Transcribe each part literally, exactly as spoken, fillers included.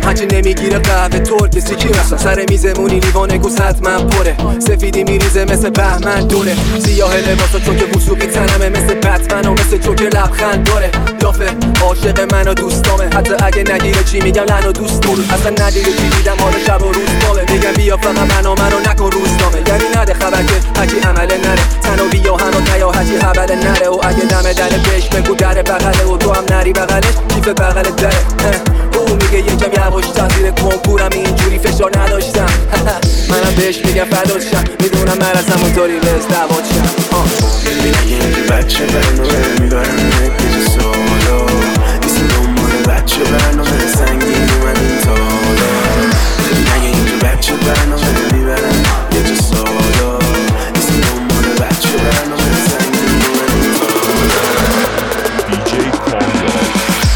هرچی نمیگیره قهوه ترک سیکی مثلا سر میزمونی لیوان گوز حتما پره سفیدی میریزه مثل بهمن دوره سیاه لباسا چون که وسوقی تنمه مثل بتمن و مثل جوکر لبخند داره دافه عاشق من و دوستامه حتی اگه نگیره چی میگم لن و دوست دارم اصلا ندیده چی دیدم حالا شب و روز باله میگم بیا فقط منو منو نکن روزنامه یعنی نده خبر که هرچی عمله نره تنو بیا هنو نیا هرچی حبله نره و اگه دم در بهش بگو در بغله و تو هم نری بغلش کیف بغل دره او میگه یکم یواشتر زیر کنکورم اینجوری فشار نداشتم منم بهش میگم فداشم میدونم من از همونطوری به ازدواج شم میگه که بچه برنامه میبرم یه جا سالا نیستی دنبال بچه برنامه سنگین اومدیم تالا میگه که بچه برنامه میبرم یه جا سالا نیستی دنبال بچه برنامه سنگین اومدیم تالا دیجی کامیاب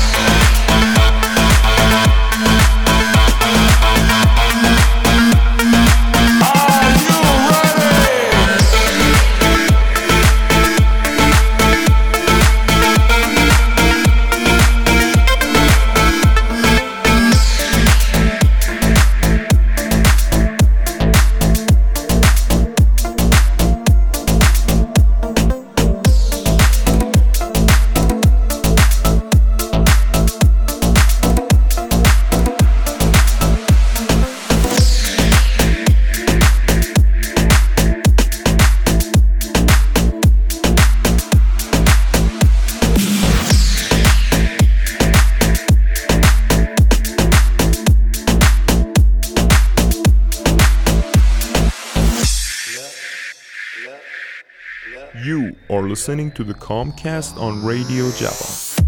You are listening to the Comcast on Radio Java.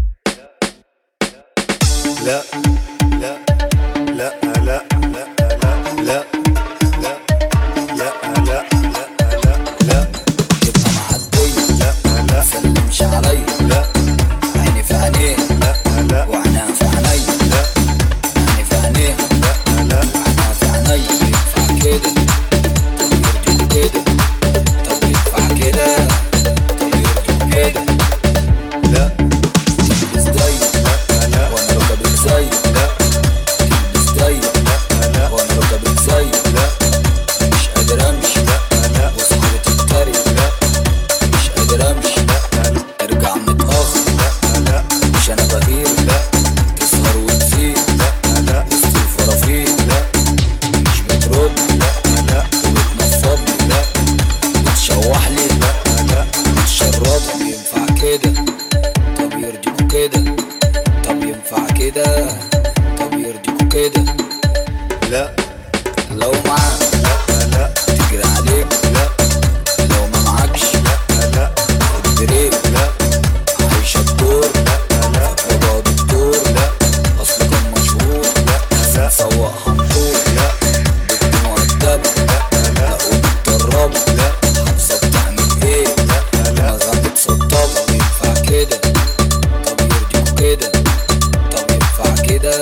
لا لا لا لا لا لا لا لا لا لا يبقى معدية لا لا سلمش عليا لا عيني في عينيه لا لا وعينها في عينيا لا عيني في عينيه لا لا وعينها في عينيا ينفع كده طب يرضي كده طب ينفع كده طب يرضي كده لا تلبس ضيق لا لا وانا ركبك زي لا تلبس ضيق لا لا وانا ركبك زي لا مش قادر امشي لا لا وصحابي تتريق لا مش قادر امشي لا لا ارجع متاخر لا لا مش انا بغير لا تسهر وتزيد لا لا وسط الفرافير لا مش بترد لا لا وبتنفضني لا بتشوحلي لا لا بتشرطني ينفع كده طب يرضيكوا كده طب ينفع كده طب يرضيكوا كده لا لو معاك لا لا تجري عليك لا لو ما معاكش لا لا خد بريك لا عايشة الدور لا فاكرة بقى دكتور لا أصله كان مشهور لا سواق حنطور لا بنت مؤدبة لا ومتدربة لا حافظة بتعمل ايه دماغها متسطبة ينفع كده طب يرضيكوا كده طب ينفع كده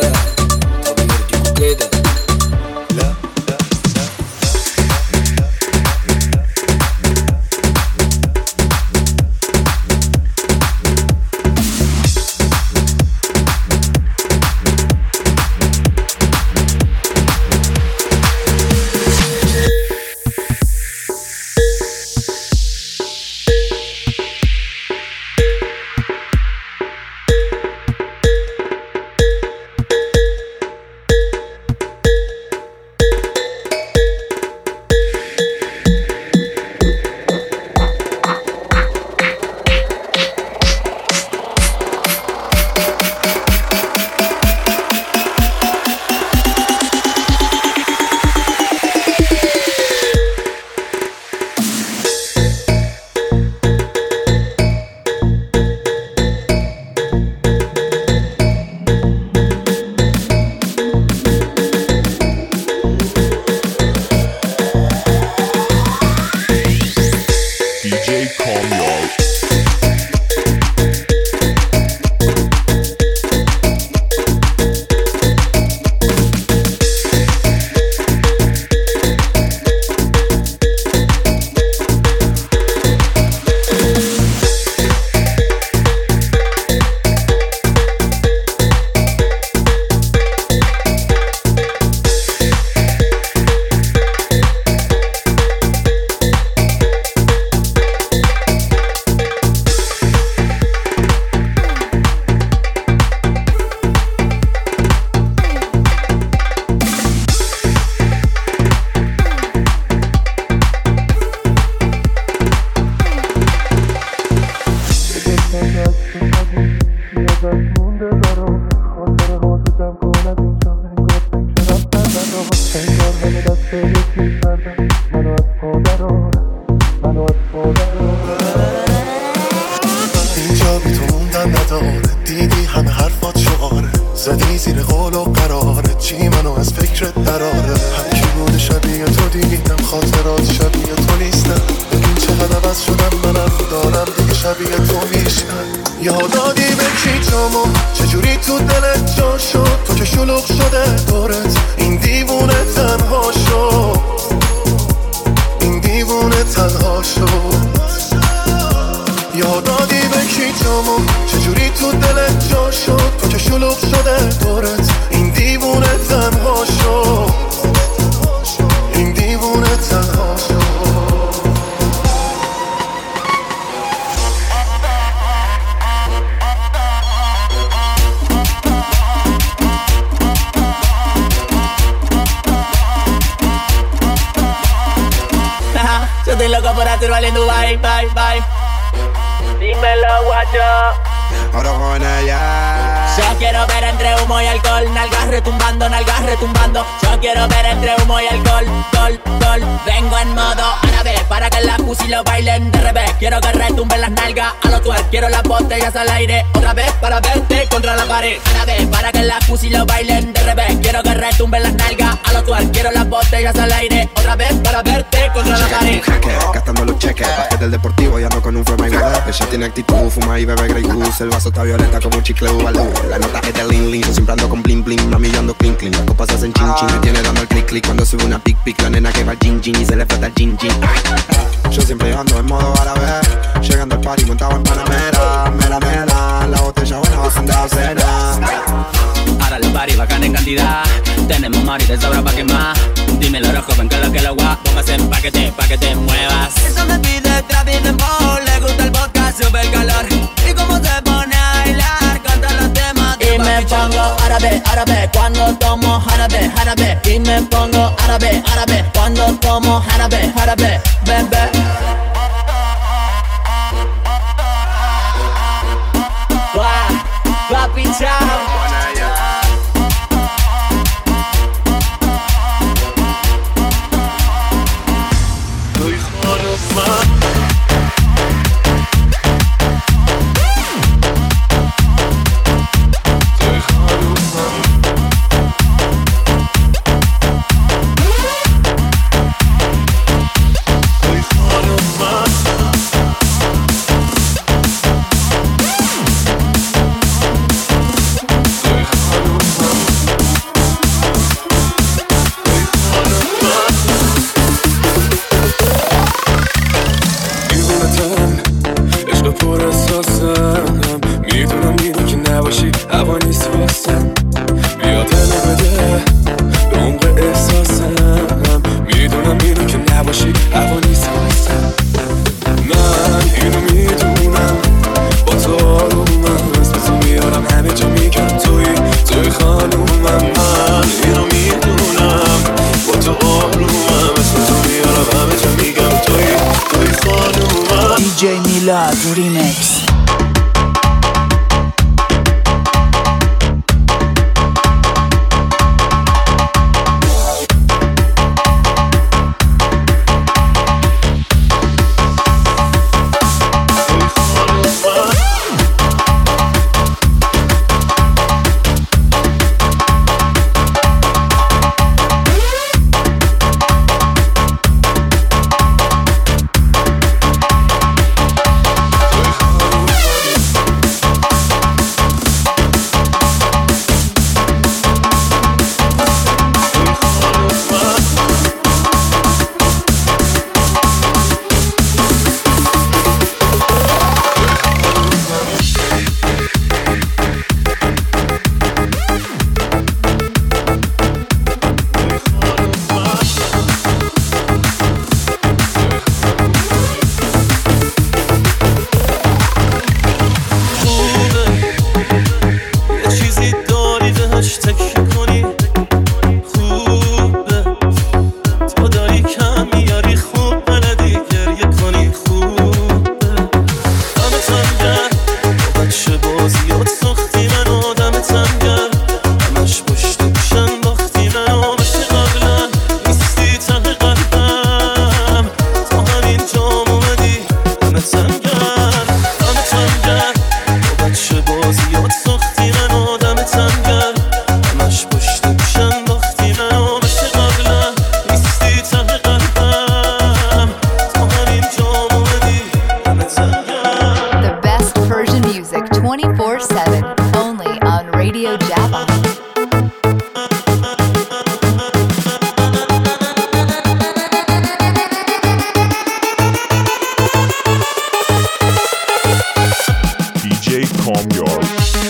اینجا بی تو موندن نداره، دیدی همه حرفات شعاره، زدی زیر قول و قراره، چی منو از فکرت دراره. هم کی بوده شبیه تو دیدم، خاطرات شبیه تو نیستن، بگین چقدر عوض شدم، منم دارم دیگه شبیه تو میشن. یادادی به کی جامو چجوری تو دلت جا شد، تو که شلوغ شده دورت، این دیوونه تنها شد، این دیوونه تنها شد. یادادی به کی جامو چجوری تو دلت جا شد، تو که شلوغ شده دورت، این دیوونه تنها شد، این دیوونه تنها شد. Yo estoy loco por hacerlo en Dubai, bye, bye. Dímelo, guacho. Ahora con ella. Yo quiero ver entre humo y alcohol, nalgas retumbando, nalgas retumbando. Yo quiero ver entre humo y alcohol, gol, gol. Vengo en modo árabe para que las pussy lo bailen de revés. Quiero que retumben las nalgas a los twerk. Quiero las botellas al aire otra vez para verte contra la pared. Árabe para que las pussy lo bailen de revés. Quiero que retumben las nalgas a los twerk. Quiero las botellas al aire otra vez para verte contra la pared. Gastando los cheques, bajé del deportivo y ando con un forma igual. Ella tiene actitud, fuma y bebe Grey Goose. El vaso está violeta como un chicle Ubalú. La nota es de Lin Lin, yo siempre ando con bling bling. Mami yo ando clean clean, las copas hacen chin chin. Me tiene dando el click click cuando sube una pic pic. La nena que va al gin gin y se le falta el gin gin. Yo siempre ando en modo árabe, llegando al party montado en Panamera. Mera mera, la botella buena bajan de la cena. Ahora los party bacán en cantidad. Tenemos mari de sobra pa' quemar. Dímelo rojo, ven que lo que lo guap. Póngase pa' que te, pa' que te muevas. Eso me pide Travis Dembow. Le gusta el podcast, sube el calor. Y como se pone a bailar, canta los temas. Y me pongo árabe, árabe, cuando tomo árabe, árabe. Y me pongo árabe, árabe, cuando tomo árabe, árabe. Bebé. Guau, papi chao. D J Milad Remix. Calm Yard.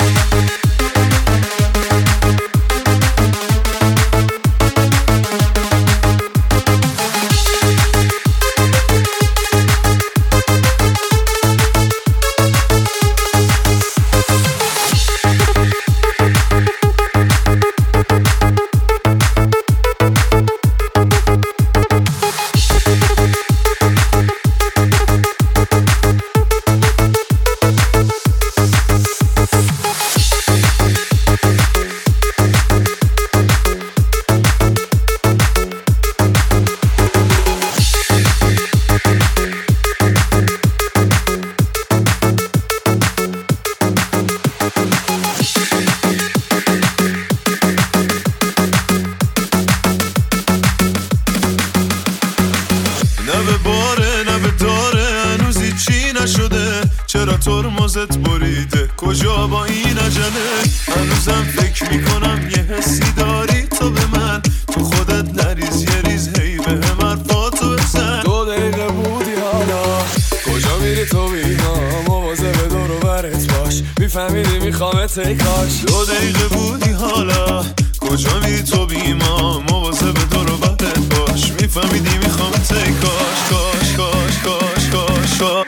چرا ترمزت بریده کجا با این عجله هنوزم فکر میکنم یه حسی داری تو به من تو خودت نریز یه ریز هی به هم حرفاتو بزن دو دقیقه بودی حالا کجا میری تو بینا مواظب دور و برت باش میفهمیدی میخوامت ای کاش دو دقیقه بودی حالا کجا میری تو بیما مواظب دور و برت باش میفهمیدی میخوامت ای کاش کاش کاش کاش کاش کاش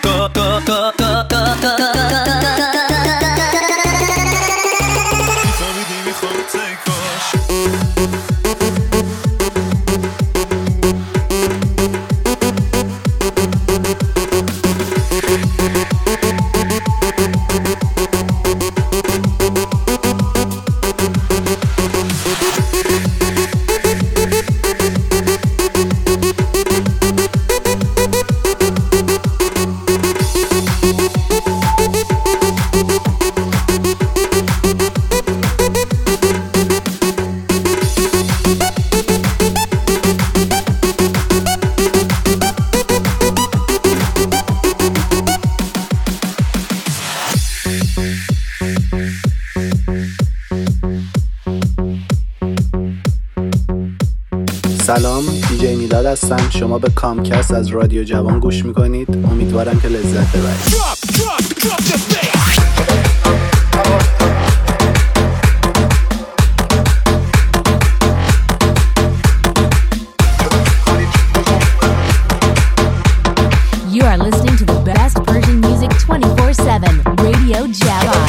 سلام، دیجی میلاد هستم. شما به کامکست از رادیو جوان گوش میکنید. امیدوارم که لذت ببرید. You are listening to the best Persian music twenty-four seven, Radio Javan.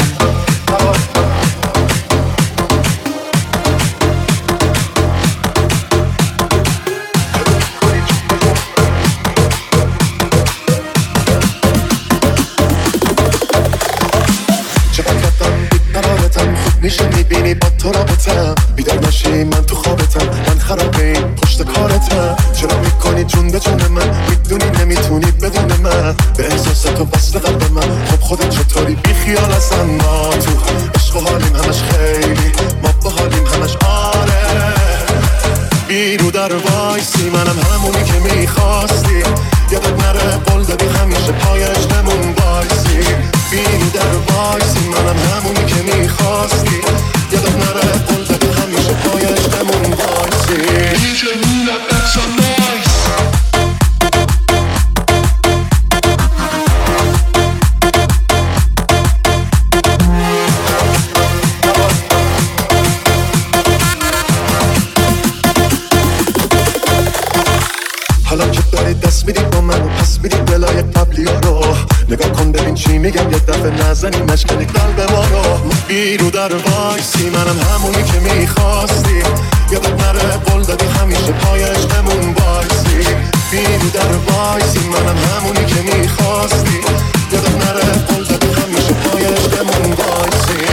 میشه میبینی با تو رابطم بیدار نشی من تو خوابتم من خراب این پشت کارتم چرا میکنی جون به جون من میدونی نمیتونی بدون من به احساس تو وصل قلب من خب خودت چطوری بی خیال اصلا ما تو عشق و حالیم همش خیلی ما با حالیم همش آره بیرو در وایسی منم همونی که میخواستی یادت نره قول دادی همیشه پای عشقمون وایسی بیرو در وایسی منم همونی که میخواستی یادت نره قول دادی همیشه پای عشقمون وایسی حالا که داری دست میدی با من و پس میدی دلای قبلی ها رو نگاه کن ببین چی میگم یه دفعه نزنی مشکنی قلب ما رو بیرو در وایسی منم همونی که میخواستی یادت نره قول دادی همیشه پای عشقمون وایسی بیرو در وایسی منم همونی که میخواستی یادت نره قول دادی همیشه پای عشقمون وایسی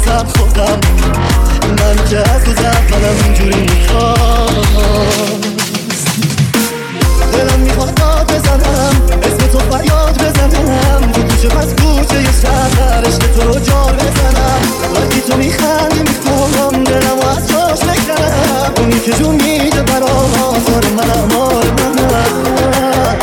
خودم خودم من که از روز اولم اینجوری میخواست دلم میخواد داد بزنم اسم تو فریاد بزنم تو کوچه پس کوچه یه شهر عشق تو رو جار بزنم وقتی تو میخندی میخوام دلم و از جاش بکنم اونی که جون میده برام آزار منم آر منم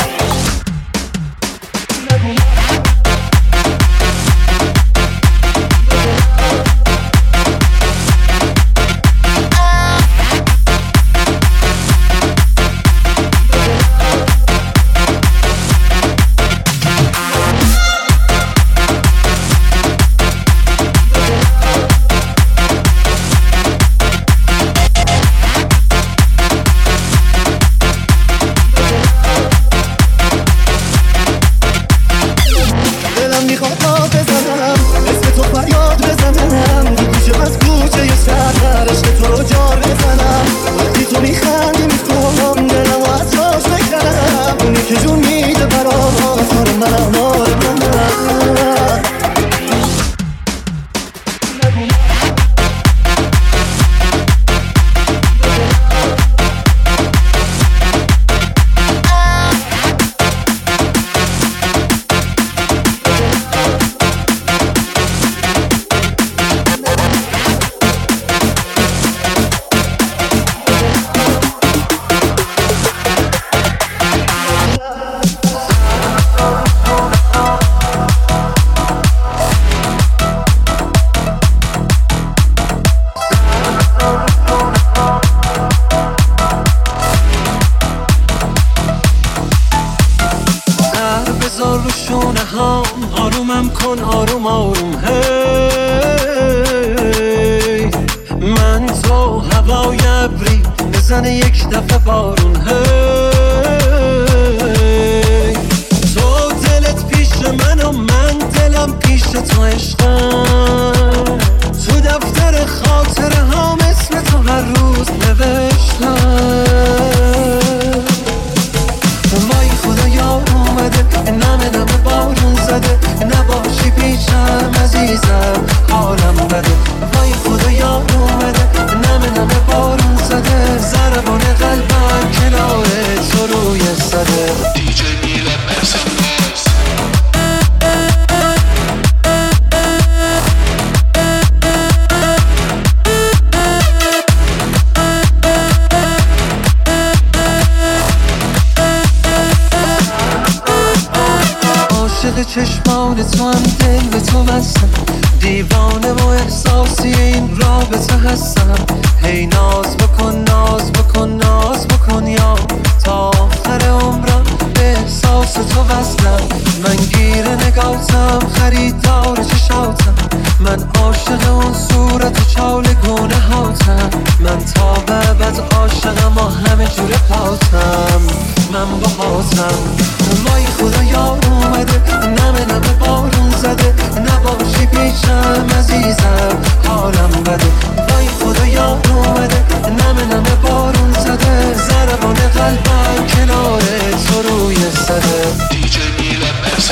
چشمان تو هم دل به تو بستم دیوانه و احساسی این رابطه هستم هی ناز بکن ناز بکن ناز بکن یا تا آخر عمرم به احساس تو وصلم من گیر نگاتم خریدار چشاتم من عاشق اون صورت و چالگونه هاتم من تا به بعد عاشقم و همه جور پاتم من با هاتم وای خدا یار اومده نمه نمه بارون زده نباشی پیشم عزیزم حالم بده وای خدا یار اومده نمه نمه بارون زده ضربان قلبم کنار تو روی صده دیجی میلم مرسی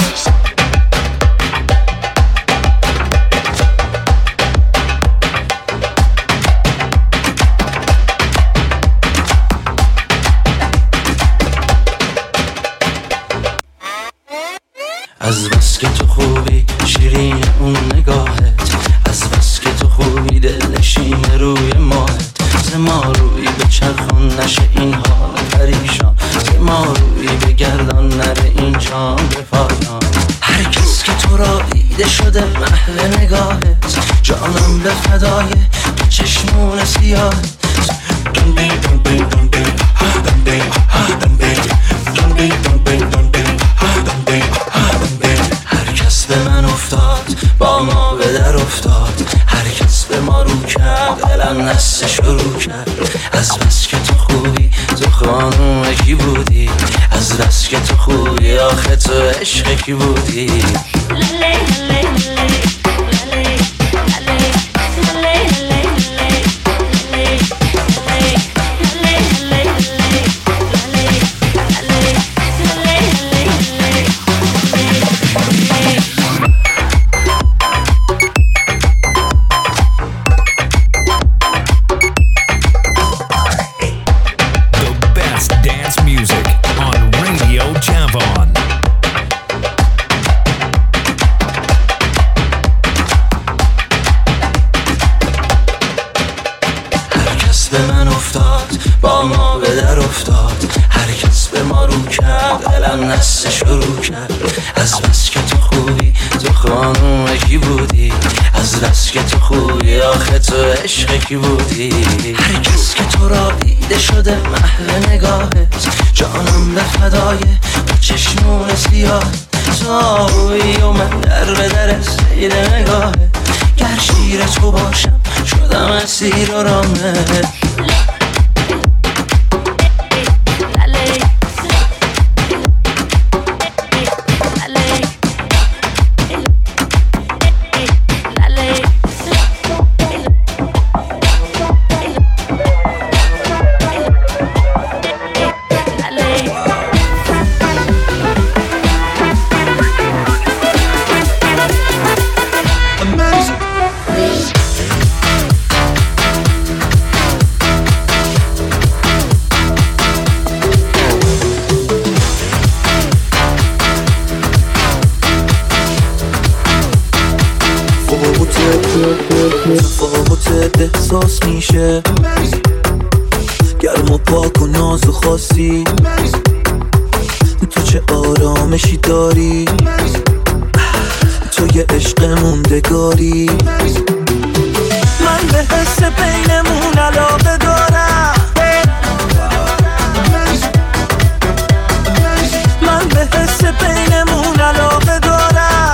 از بس که تو خوبی شیرین اون نگاهت از بس که تو خوبی دلشین روی ماهت ز ما روی به چرخان نشه این حال پریشان ز ما روی به گردان نره این جام به پایان هر کس که تو را دیده شده محل نگاهت جانم به فدای به چشمون سیاهت دون بی دون بی دون بی دون بی دون بی دون بی دون بی دون بی دون بی هر کس به من افتاد با ما به در افتاد هر کس به ما رو کرد دلم نسته شروع کرد از بس که تو خوبی تو خانوم کی بودی از بس که تو خوبی آخه تو عشق کی بودی با ما به در افتاد، هر کس به ما رو کرد، دلم نسل شروع کرد. از بس که تو خوبی، تو خانوم کی بودی؟ از بس که تو خوبی، آخه تو عشق کی بودی؟ هر کس که تو را دیده شده محو نگاهت، جانم به فدای با چشمون سیاه. تو آبویی و من در به در سیر نگاهت، گر شیر تو باشم شدم اسیر و رامت. تفاوتت احساس میشه، گرم و پاک و ناز و خاصی، تو چه آرامشی داری، تو یه عشق موندگاری. من به حس بینمون علاقه دارم، من به حس بینمون علاقه دارم.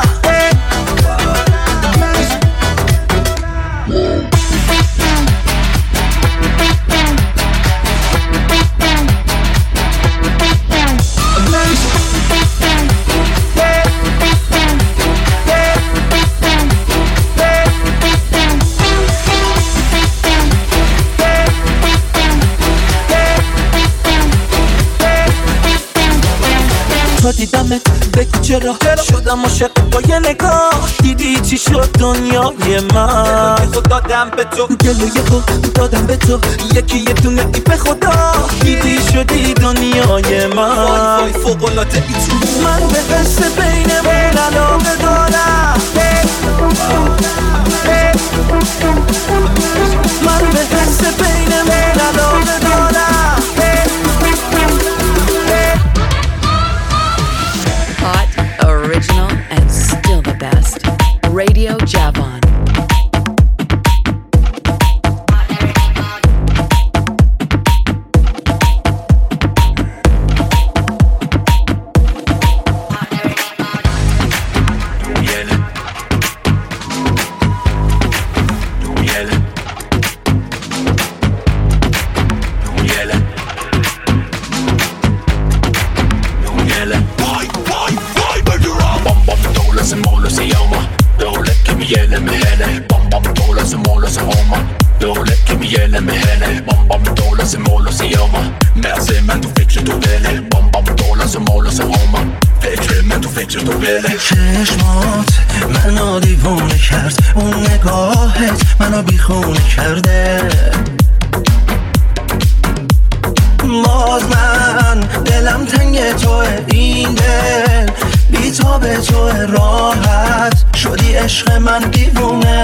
تا دیدمت بگو چرا شدم عاشق با یه نگاه، دیدی چی شد دنیای من. خود دادم به تو دل و یه خود دادم به تو، یکی یه دونه ای به خدا، دیدی شدی دنیای من. فوق‌العاده ای تو من به حس بینمون علاقه دارم، من به حس بینمون علاقه دارم. Original and still the best. Radio Javon. چشمات منو دیوونه کرد، اون نگاهت منو بیخونه کرده. باز من دلم تنگ توه، این دل بی تاب توه، راحت شدی عشق من دیوونه.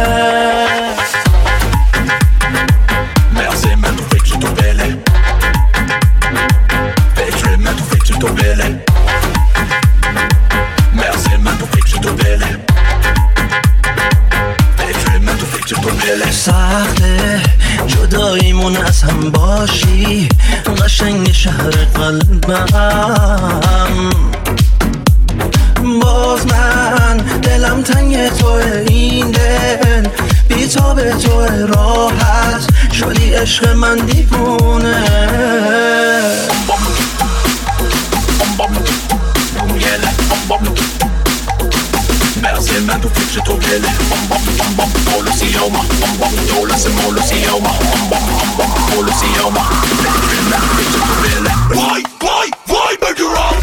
Merci men du fik du belle, fake men du fik du belle. Merci men du fik du belle, fake men du fik du belle. سخته جداییمون از هم باشی، قشنگ شهر قلبم. باز من دلم تنگ توه، این دل بی تاب توه، راحت شدی عشق من دیوونه. Merci men du fik du belle, bom bom bom bom Colosseum, bom bom Colosseum, Colosseum, bom bom bom Colosseum. Merci men du fik du belle. Why why why murder up?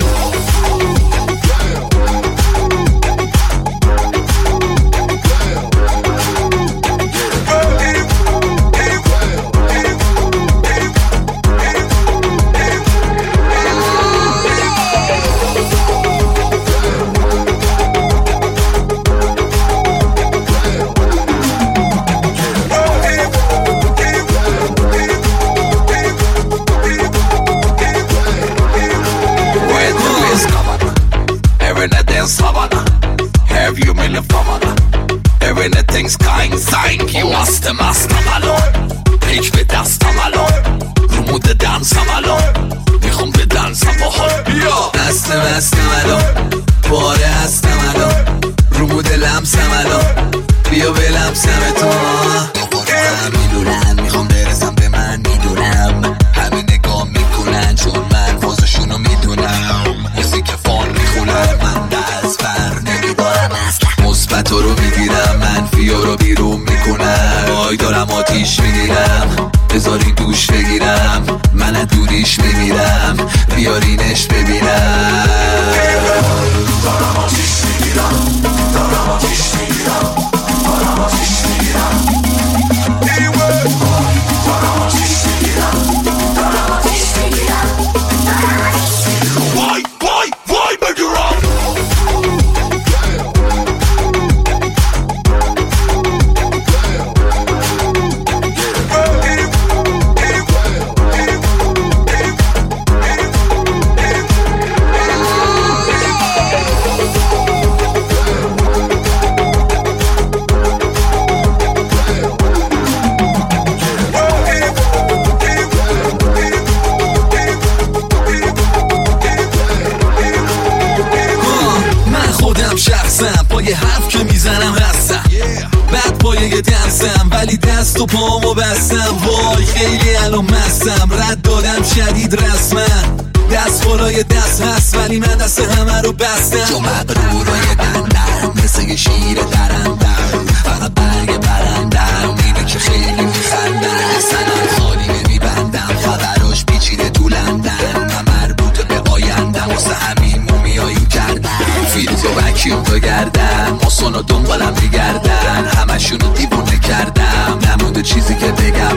رنگی مست مستم الان پیک به دستم الان رو مود دنسم الان میخوام به دنسم با حال بیا مست مستم الان پاره هستم الان رو مود لمسم الان بیا به لمسم تو هم میدونن میخوام برسم به من میدونم همه نگاه میکنن چون من فازشونو میدونم موزیک فان میخونم من دست بر نمیدارم اصلا مثبت رو میگیرم منفی رو بیرون میکنم وای دارم آتیش میگیرم بذارین دوش بگیرم من از دوریش میمیرم بیارینش ببینم دارم آتیش میگیرم دارم آتیش میگیرم دارم آتیش میگیرم دارم آتیش میگیرم دارم آتیش میگیرم وای وای وای بگیرم پای حرف که میزنم هستم بعد پای دنسم ولی دست و پامو بستم وای خیلی الان مستم رد دادم شدید رسما دست بالای دست هست ولی من دست همه رو بستم جو مقرورای دندم مثل یه شیر درندم فقط برگ برندم میره که خیلی میخندم سنم خالی نمیبندم خبراش پیچیده تو لندن من مربوط به آیندم واسه همین مومیایی کردم فیلز و وکیوم تو گردم ماسون و دنبالم میگردن همشونو دیوونه کردم نمونده چیزی که بگم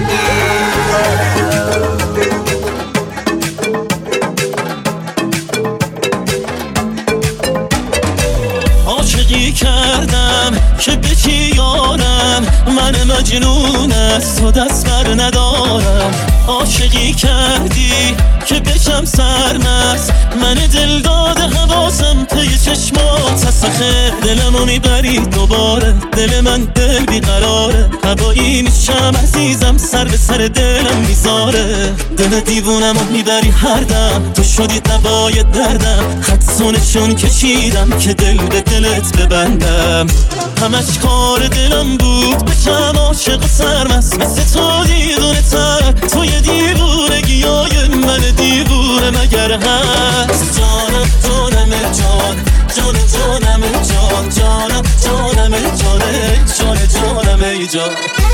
عاشقی کردم که به کی یارم من مجنون از تو دست بر ندارم عاشقی کردی که بشم سرمست من دل داده حواسم پی چشمات سخه دلمو میبری دوباره دل من دل بیقراره هوایی میشم عزیزم سر به سر دلم میذاره دل دیوونمو میبری هر دم تو شدی دوای دردم خدسونشون کشیدم که دل به دلت ببندم همش کار دلم بود بشم عاشق و سرمست مثل تو دیوونه تر تو یه دیوونگیای من دیوونه مگر هست جانم جانم جان جان جانم جان جانم جانم جانه جان جانم ای جان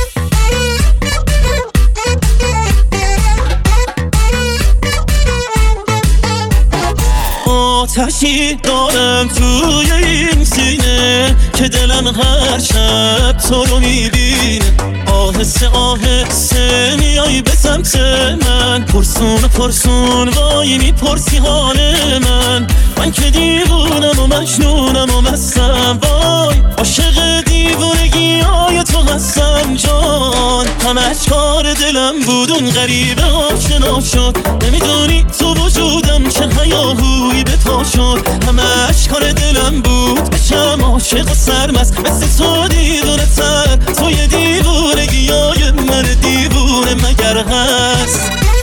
آتشی دارم توی این سینه که دلم هر شب تو رو میبینه آهسته آهسته میای به سمت من پرسون پرسون وای میپرسی حال من من که دیوونم و مجنونم و مستم وای عاشق دیوونگی های تو هستم جان همش کار دلم بود اون غریبه آشنا شد نمیدونی تو وجودم چه هیاهویی به پا شد همش کار دلم بود بشم عاشق و سرمست مثل تو دیوونه تر تو یه دیوونگی های من دیوونه مگر هست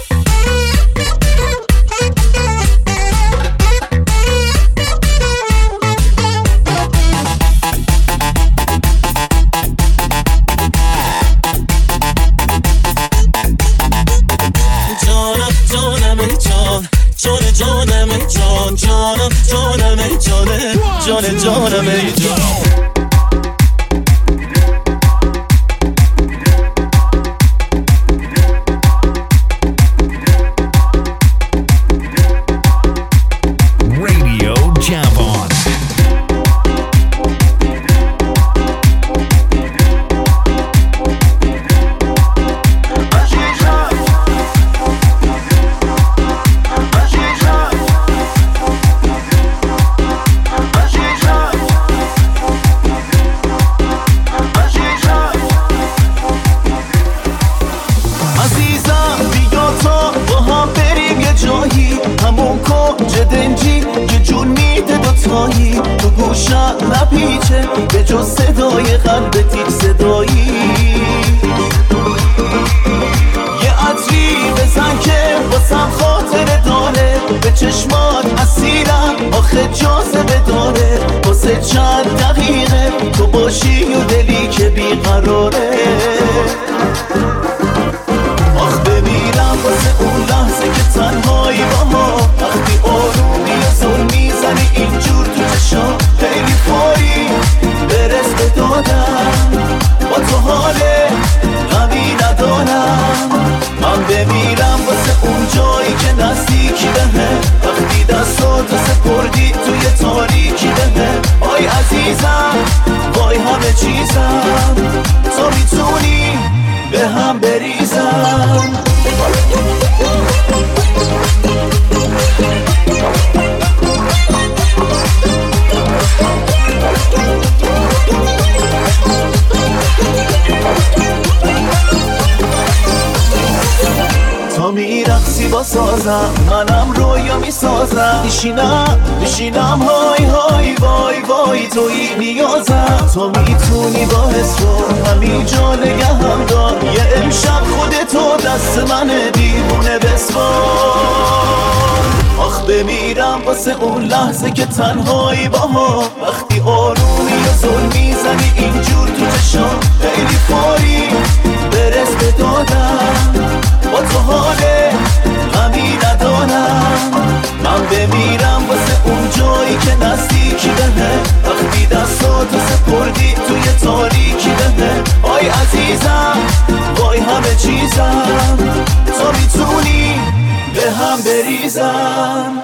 جان جانم جان جانم جانم جانه جان جانم ای جان نداره. آخ بمیرم واسه اون لحظه که تنهایی با ما، وقتی آرومی یا زل میزنی اینجور تو چشام، خیلی فوری برس به دادم، با تو حاله غمی ندارم. من بمیرم واسه اون جایی که نزدیکی بهه، وقتی دستاتو سپردی توی تاریکی بهه. آی عزیزم وای همه چیزم، تو میتونی به هم بریزم. تا میرقصی با سازم، منم رویا میسازم. میشینم میشینم های های وای وای توی نیازم. تو میتونی با حس رو همین جا نگهم دار، یه امشب خودتو دست منه دیوونه بسپار. آخ بمیرم واسه اون لحظه که تنهایی با ما، وقتی آرومی یا زل میزنی اینجور تو چشام، خیلی فوری برس به دادم، با تو حاله غمی ندارم. من بمیرم واسه اون جایی که نزدیکی بهه، وقتی دستاتو سپردی توی تاریکی بهه. آی عزیزم وای همه چیزم، تو میتونی به هم بریزم.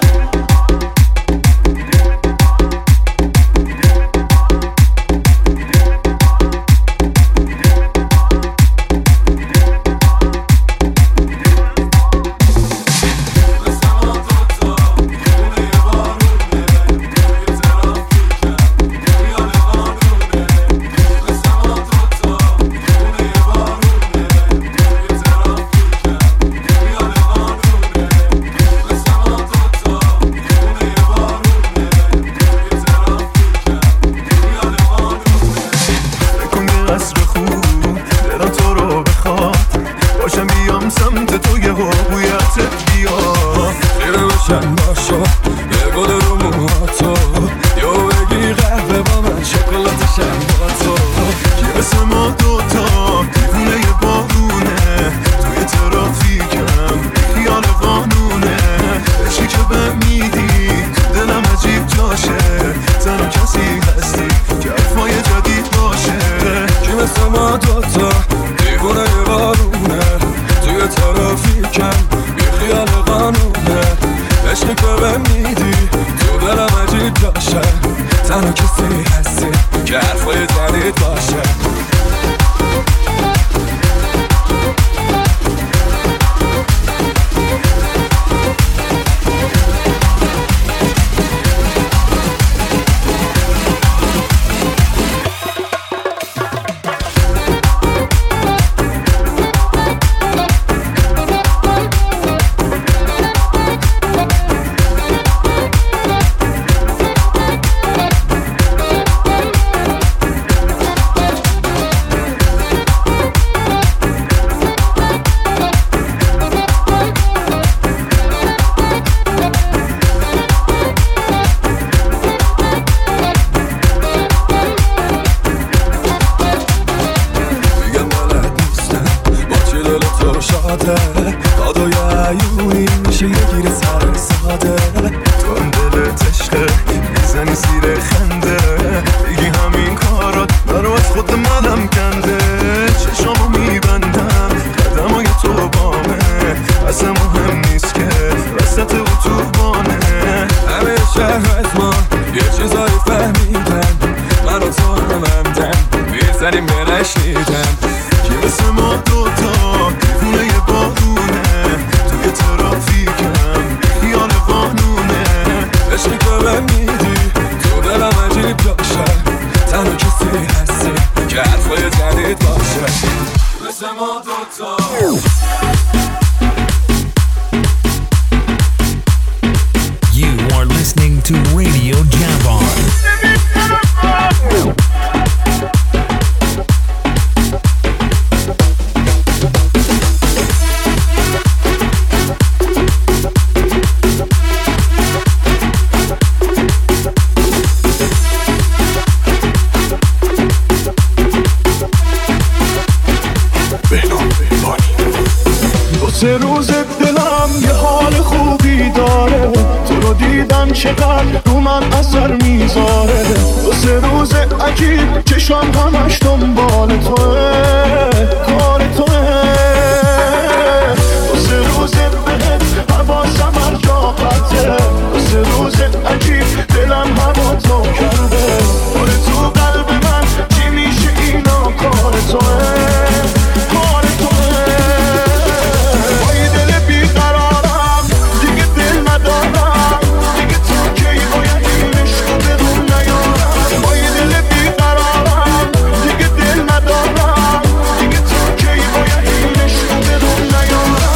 دیدن چقدر رو من اثر میذاره. دو سه روز عجیب چشم همش دنبال توه، کار توه. دو سه روز بهت حواسم هر جا قطعه. دو سه روز عجیب دلم هوا تو کرده. پر تو قلب من چی میشه اینا کار توه، کار توه. با یه دل بیقرارم دیگه دل ندارم. دیگه تا کی باید این عشقو به روم نیارم. با یه دل بیقرارم دیگه دل ندارم. دیگه تا کی باید این عشقو به روم نیارم.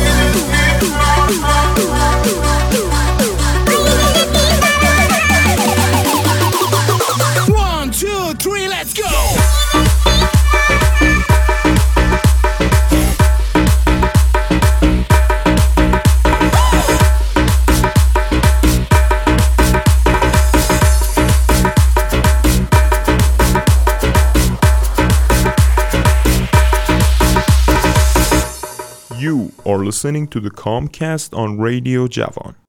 One, two, three, let's go! You are listening to the Comcast on Radio Javan.